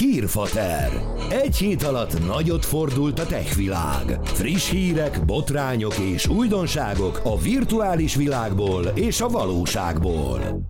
Hírfater. Egy hét alatt nagyot fordult a tech világ. Friss hírek, botrányok és újdonságok a virtuális világból és a valóságból.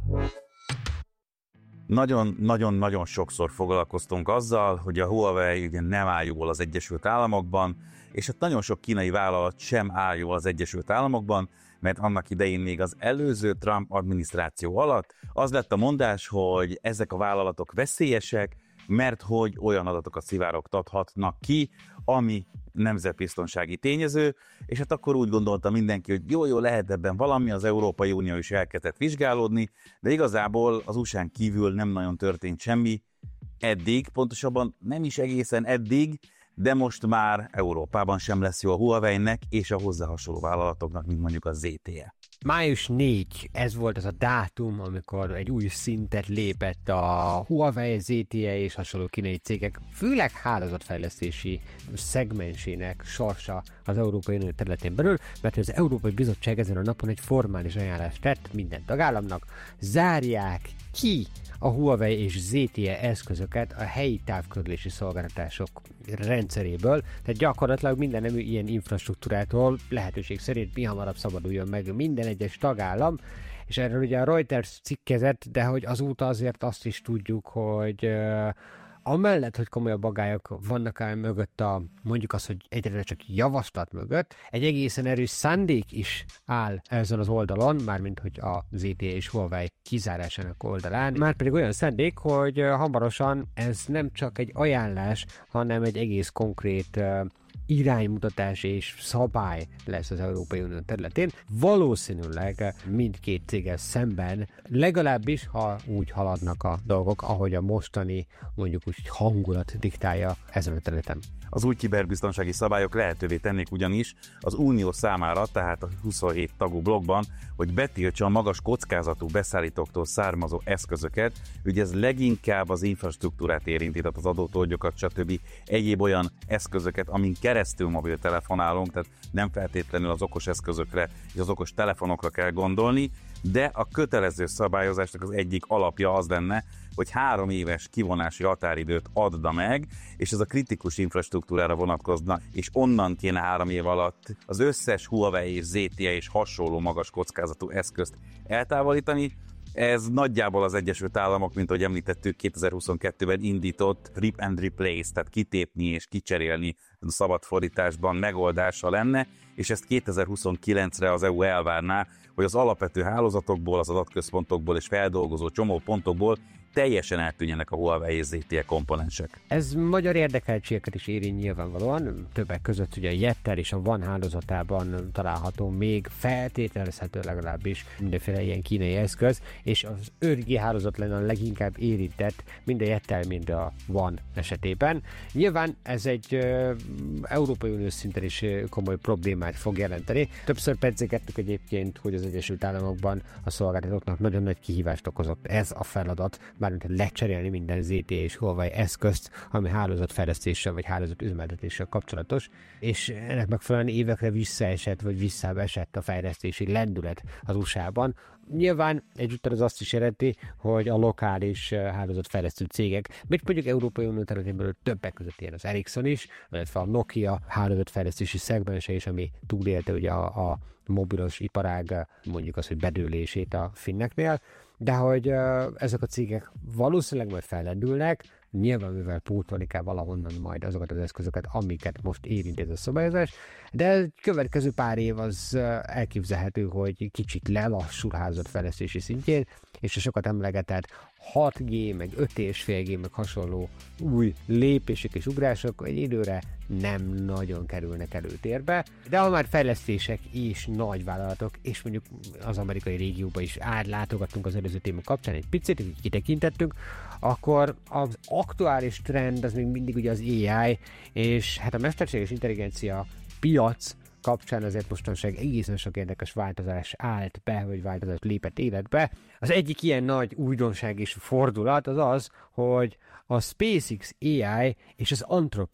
Nagyon sokszor foglalkoztunk azzal, hogy a Huawei ugye nem áll jól az Egyesült Államokban, és hát nagyon sok kínai vállalat sem áll jól az Egyesült Államokban, mert annak idején még az előző Trump adminisztráció alatt az lett a mondás, hogy ezek a vállalatok veszélyesek, mert hogy olyan adatokat szivárogtathatnak ki, ami nemzetbiztonsági tényező, és hát akkor úgy gondolta mindenki, hogy jó, lehet ebben valami, az Európai Unió is elkezdett vizsgálódni, de igazából az USA-n kívül nem nagyon történt semmi eddig, pontosabban nem is egészen eddig, de most már Európában sem lesz jó a Huawei-nek és a hozzá hasonló vállalatoknak, mint mondjuk a ZTE. Május 4, ez volt az a dátum, amikor egy új szintet lépett a Huawei, ZTE és hasonló kínai cégek, főleg hálózatfejlesztési szegmensének sorsa az Európai Unió területén belül, mert az Európai Bizottság ezen a napon egy formális ajánlást tett minden tagállamnak, zárják ki a Huawei és ZTE eszközöket a helyi távközlési szolgáltatások rendszeréből, tehát gyakorlatilag minden nemű ilyen infrastruktúrától lehetőség szerint mihamarabb szabaduljon meg minden egyes tagállam, és erről ugye a Reuters cikkezett, de hogy azóta azért azt is tudjuk, hogy amellett, hogy komolyabb aggályok vannak el mögött mondjuk azt, hogy egyre csak javaslat mögött, egy egészen erős szándék is áll ezen az oldalon, mármint hogy a ZTE és Huawei kizárásának oldalán, márpedig olyan szándék, hogy hamarosan ez nem csak egy ajánlás, hanem egy egész konkrét iránymutatás és szabály lesz az Európai Unió területén. Valószínűleg mindkét céggel szemben, legalábbis ha úgy haladnak a dolgok, ahogy a mostani mondjuk úgy hangulat diktálja ezen a területen. Az új kiberbiztonsági szabályok lehetővé tennék ugyanis az Unió számára, tehát a 27 tagú blokkban, hogy betiltsa a magas kockázatú beszállítóktól származó eszközöket, ugye ez leginkább az infrastruktúrát érinti, tehát az adótólgyokat, stb. Egyéb olyan eszközöket, amin keresztül mobiltelefonálunk, tehát nem feltétlenül az okos eszközökre és az okos telefonokra kell gondolni, de a kötelező szabályozásnak az egyik alapja az lenne, hogy 3 éves kivonási határidőt adna meg, és ez a kritikus infrastruktúrára vonatkozna, és onnan kéne 3 év alatt az összes Huawei és ZTE és hasonló magas kockázatú eszközt eltávolítani. Ez nagyjából az Egyesült Államok, mint ahogy említettük, 2022-ben indított rip and replace, tehát kitépni és kicserélni szabad fordításban megoldása lenne, és ezt 2029-re az EU elvárná, hogy az alapvető hálózatokból, az adatközpontokból és feldolgozó csomópontokból teljesen eltűnjenek a Huawei és ZTE komponensek. Ez magyar érdekeltségeket is érint nyilvánvalóan, többek között ugye a Jettel és a Van hálózatában található még feltételezhető legalábbis mindenféle ilyen kínai eszköz, és az 5G hálózat lenne a leginkább érintett mind a Jettel, mind a Van esetében. Nyilván ez egy Európai Unió szinten is komoly problémát fog jelenteni. Többször pedzegettük egyébként, hogy az Egyesült Államokban a szolgáltatóknak nagyon nagy kihívást okozott ez a feladat, mármint lecserélni minden ZTE és Huawei eszközt, ami hálózatfejlesztéssel vagy hálózatüzemeltetéssel kapcsolatos, és ennek megfelelően évekre visszaesett vagy visszáesett a fejlesztési lendület az USA-ban. Nyilván egyúttal az azt is jelenti, hogy a lokális hálózatfejlesztő cégek, mint mondjuk Európai Unió területén belül többek között ilyen az Ericsson is, illetve a Nokia hálózatfejlesztési szegmense is, ami túlélte ugye a mobilos iparág mondjuk az, hogy bedőlését a finneknél, de hogy ezek a cégek valószínűleg majd fellendülnek, nyilván mivel pótolni kell valahonnan majd azokat az eszközöket, amiket most érint ez a szabályozás, de a következő pár év az elképzelhető, hogy kicsit lelassul hálózatfejlesztési szintjén, és a sokat emlegetett 6G, meg 5,5G, meg hasonló új lépések és ugrások egy időre nem nagyon kerülnek előtérbe, de ha már fejlesztések és nagy vállalatok, és mondjuk az amerikai régióba is átlátogattunk az előző téma kapcsán egy picit, így kitekintettünk, akkor az aktuális trend az még mindig ugye az AI, és hát a mesterséges intelligencia piac kapcsán azért mostanság egészen sok érdekes változás állt be, vagy változás lépett életbe. Az egyik ilyen nagy újdonság és fordulat az az, hogy a SpaceX AI és az Anthropic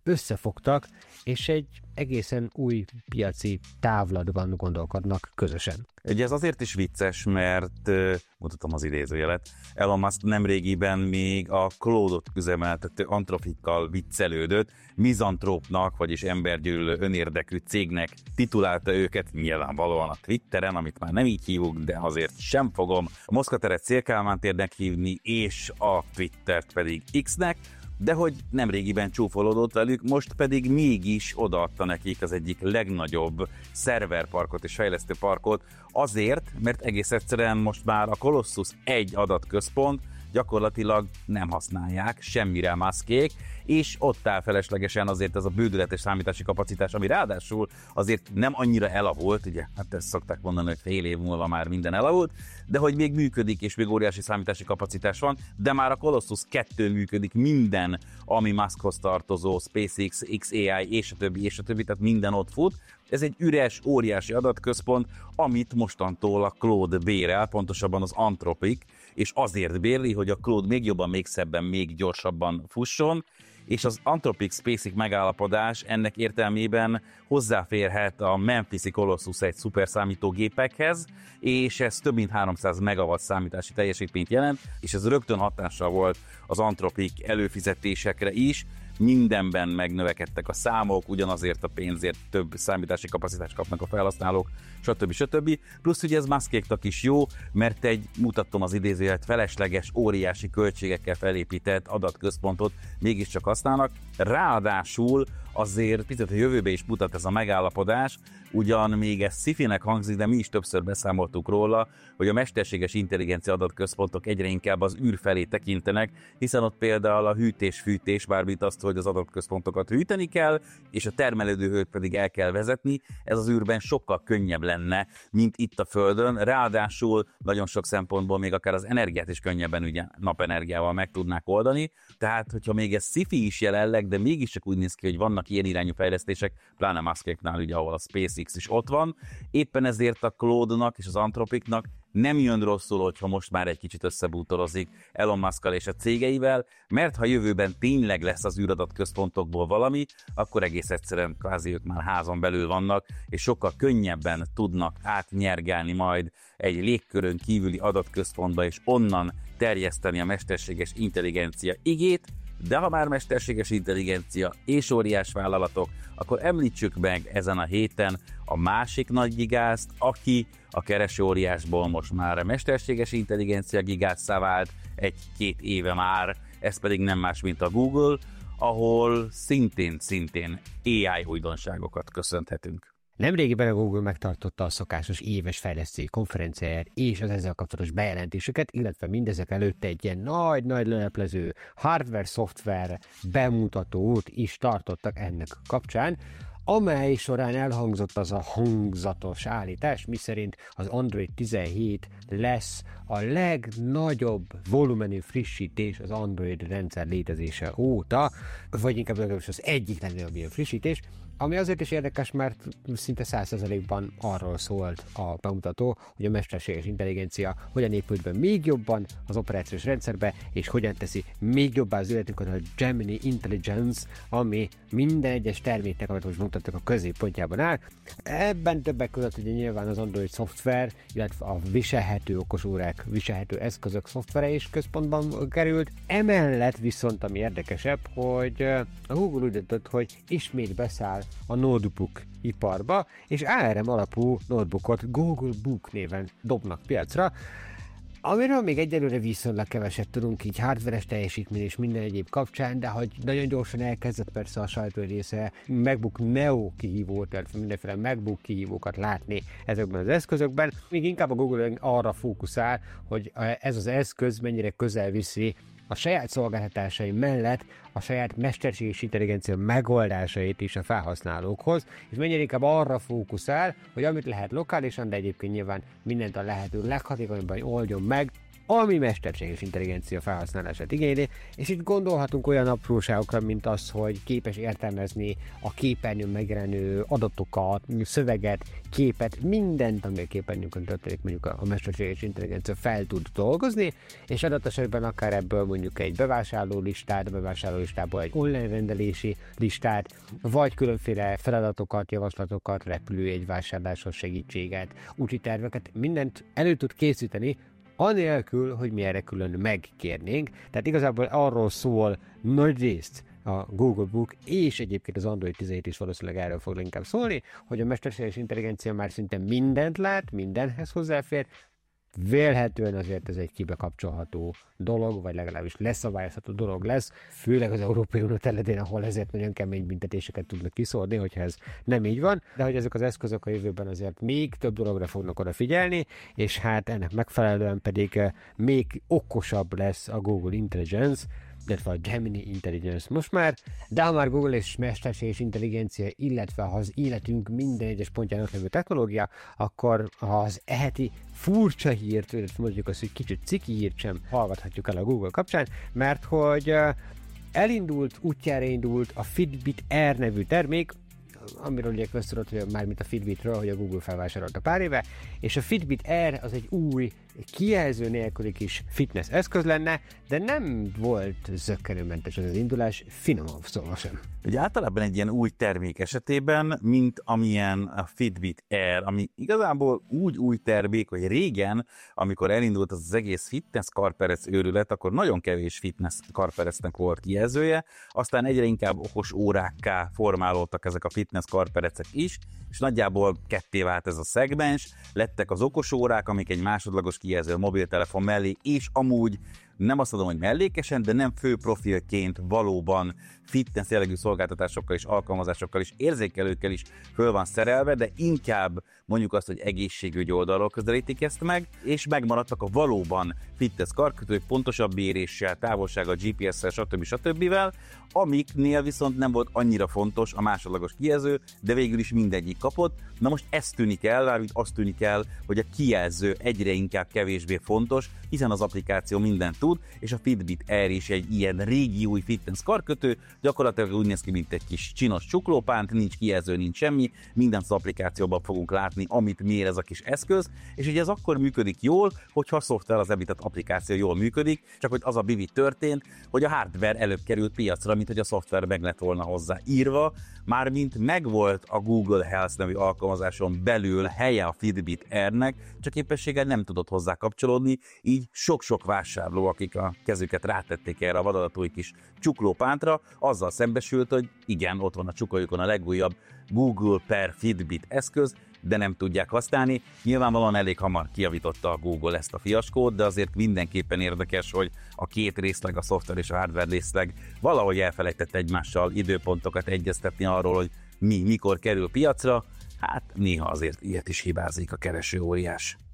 összefogtak, és egy egészen új piaci távlatban gondolkodnak közösen. Ugye ez azért is vicces, mert mutatom az idézőjelet, Elon Musk nemrégiben még a Claude-ot üzemeltető Anthropikkal viccelődött, mizantrópnak, vagyis embergyűlölő önérdekű cégnek titulálta őket, nyilvánvalóan a Twitteren, amit már nem így hívunk, de azért sem fogom a Moszkva teret Szél-Kálmán térnek hívni, és a Twittert pedig X-nek, de hogy nemrégiben csúfolódott velük, most pedig mégis odaadta nekik az egyik legnagyobb szerverparkot és fejlesztőparkot, azért, mert egész egyszerűen most már a Colossus egy adatközpont gyakorlatilag nem használják semmire Muskék, és ott áll feleslegesen azért ez a bődületes számítási kapacitás, ami ráadásul azért nem annyira elavult, ugye, hát ezt szokták mondani, hogy fél év múlva már minden elavult, de hogy még működik, és még óriási számítási kapacitás van, de már a Colossus 2 működik, minden, ami Muskhoz tartozó, SpaceX, XAI, és a többi, tehát minden ott fut. Ez egy üres, óriási adatközpont, amit mostantól a Claude bérel, pontosabban az Anthropic, és azért bérli, hogy a Claude még jobban, még szebben, még gyorsabban fusson, és az Anthropic SpaceX megállapodás ennek értelmében hozzáférhet a Memphis-i Colossus egy szuperszámítógépekhez, és ez több mint 300 megawatt számítási teljesítményt jelent, és ez rögtön hatással volt az Anthropic előfizetésekre is, mindenben megnövekedtek a számok, ugyanazért a pénzért több számítási kapacitást kapnak a felhasználók, stb. Plusz ugye ez Muskéknak is jó, mert mutatom az idézőjelet, felesleges, óriási költségekkel felépített adatközpontot mégiscsak használnak. Ráadásul azért picit a jövőbe is mutat ez a megállapodás, ugyan még ez sci-finek hangzik, de mi is többször beszámoltuk róla, hogy a mesterséges intelligencia adatközpontok egyre inkább az űr felé tekintenek, hiszen ott például a hűtés-fűtés, bármint azt, hogy az adatközpontokat hűteni kell, és a termelődő hőt pedig el kell vezetni, ez az űrben sokkal könnyebb lenne, mint itt a Földön, ráadásul nagyon sok szempontból még akár az energiát is könnyebben ugye napenergiával meg tudnák oldani, tehát hogyha még ez sci-fi is jelenleg, de mégiscsak úgy néz ki, hogy vannak ilyen irányú fejlesztések, pláne Muskéknál ugye, ahol a SpaceX is ott van, éppen ezért a Claude-nak és az Anthropicnak nem jön rosszul, hogyha most már egy kicsit összebútorozik Elon Muskkal és a cégeivel, mert ha jövőben tényleg lesz az űradatközpontokból valami, akkor egész egyszerűen kvázi ők már házon belül vannak, és sokkal könnyebben tudnak átnyergálni majd egy légkörön kívüli adatközpontba, és onnan terjeszteni a mesterséges intelligencia igét, de ha már mesterséges intelligencia és óriás vállalatok, akkor említsük meg ezen a héten a másik nagy gigázt, aki a kereső óriásból most már a mesterséges intelligencia gigázzá vált egy-két éve már, ez pedig nem más, mint a Google, ahol szintén AI újdonságokat köszönhetünk. Nemrégiben a Google megtartotta a szokásos éves fejlesztői konferenciáját és az ezzel kapcsolatos bejelentéseket, illetve mindezek előtt egy ilyen nagy leleplező hardware-szoftver bemutatót is tartottak ennek kapcsán, amely során elhangzott az a hangzatos állítás, miszerint az Android 17 lesz a legnagyobb volumenű frissítés az Android rendszer létezése óta, vagy inkább az egyik legnagyobb ilyen frissítés, ami azért is érdekes, mert szinte 100%-ban arról szólt a bemutató, hogy a mesterséges intelligencia hogyan épült be még jobban az operációs rendszerbe, és hogyan teszi még jobbá az életünket a Gemini Intelligence, ami minden egyes terméknek, amit most mutattak, a középpontjában áll. Ebben többek között ugye nyilván az Android szoftver, illetve a viselhető okosórák, viselhető eszközök szoftvere is központban került. Emellett viszont, ami érdekesebb, hogy a Google úgy döntött, hogy ismét beszáll a notebook iparba, és ARM alapú notebookot Google Book néven dobnak piacra, amiről még egyelőre viszonylag keveset tudunk így hardveres teljesítmény és minden egyéb kapcsán, de hogy nagyon gyorsan elkezdett persze a sajtó része MacBook Neo kihívót, illetve mindenféle MacBook kihívókat látni ezekben az eszközökben, még inkább a Google arra fókuszál, hogy ez az eszköz mennyire közel viszi a saját szolgáltatásai mellett a saját mesterséges intelligencia megoldásait is a felhasználókhoz, és mennyire inkább arra fókuszál, hogy amit lehet lokálisan, de egyébként nyilván mindent a lehető leghatékonyabban oldjon meg ami mesterséges intelligencia felhasználását igényli, és itt gondolhatunk olyan apróságokra, mint az, hogy képes értelmezni a képernyőn megjelenő adatokat, szöveget, képet, mindent, ami a képernyőnkön történik, mondjuk a mesterséges intelligencia fel tud dolgozni, és adott esetben akár ebből mondjuk egy bevásárlólistát, a bevásárlólistából egy online rendelési listát, vagy különféle feladatokat, javaslatokat, repülőjegyvásárláshoz segítséget, úti terveket, mindent elő tud készíteni, anélkül, hogy mi erre külön megkérnénk. Tehát igazából arról szól nagy részt a Google Book, és egyébként az Android 17 is valószínűleg erről fog inkább szólni, hogy a mesterséges intelligencia már szinte mindent lát, mindenhez hozzáfér, vélhetően azért ez egy kibekapcsolható dolog, vagy legalábbis leszabályozható dolog lesz, főleg az Európai Unió területén, ahol ezért nagyon kemény büntetéseket tudnak kiszórni, hogyha ez nem így van, de hogy ezek az eszközök a jövőben azért még több dologra fognak odafigyelni, és hát ennek megfelelően pedig még okosabb lesz a Google Intelligence, illetve a Gemini Intelligence most már, de ha már Google és mesterséges intelligencia, illetve ha az életünk minden egyes pontjának levő technológia, akkor az eheti furcsa hírt, illetve mondjuk azt, hogy kicsit ciki hírt sem hallgathatjuk el a Google kapcsán, mert hogy útjára indult a Fitbit Air nevű termék, amiről ugye köztudott, hogy mármint a Fitbitről, hogy a Google felvásárolta pár éve, és a Fitbit Air az egy új, kijelző nélküli kis fitness eszköz lenne, de nem volt zökkenőmentes az indulás, finomabb szóval sem. Ugye általában egy ilyen új termék esetében, mint amilyen a Fitbit Air, ami igazából úgy új termék, hogy régen, amikor elindult az egész fitness karperec őrület, akkor nagyon kevés fitness karperecnek volt kijelzője, aztán egyre inkább okos órákká formálódtak ezek a fitness karperecek is, és nagyjából ketté vált ez a szegmens, lettek az okos órák, amik egy másodlagos kijelző a mobiltelefon mellé, és amúgy nem azt mondom, hogy mellékesen, de nem fő profilként valóban fitness jellegű szolgáltatásokkal és alkalmazásokkal és érzékelőkkel is föl van szerelve, de inkább mondjuk azt, hogy egészségügyi oldalról közelítik ezt meg, és megmaradtak a valóban fitness karkötők, pontosabb méréssel, távolsággal, GPS-szel, stb. Amiknél viszont nem volt annyira fontos a másodlagos kijelző, de végül is mindegyik kapott. Na most ez tűnik el, mármint azt tűnik el, hogy a kijelző egyre inkább kevésbé fontos, hiszen az applikáció mindent tud, és a Fitbit Air is egy ilyen régi új fitness karkötő, gyakorlatilag úgy néz ki, mint egy kis csinos csuklópánt, nincs kijelző, nincs semmi, mindent az applikációban fogunk látni, amit mér ez a kis eszköz, és ugye ez akkor működik jól, hogyha a szoftver, az említett applikáció jól működik, csak hogy az a bivi történt, hogy a hardware előbb került piacra, mint hogy a szoftver meg lett volna hozzá írva, mármint megvolt a Google Health nevű alkalmazáson belül helye a Fitbit Airnek, csak éppenséggel nem tudott hozzá kapcsolódni, így sok-sok vásárló, akik a kezüket rátették erre a vadadatúj kis csuklópántra, azzal szembesült, hogy igen, ott van a csuklójukon a legújabb Google per Fitbit eszköz, de nem tudják használni. Nyilvánvalóan elég hamar kijavította a Google ezt a fiaskót, de azért mindenképpen érdekes, hogy a két részleg, a szoftver és a hardware részleg valahogy elfelejtett egymással időpontokat egyeztetni arról, hogy mikor kerül piacra. Hát néha azért ilyet is hibázik a kereső óriás.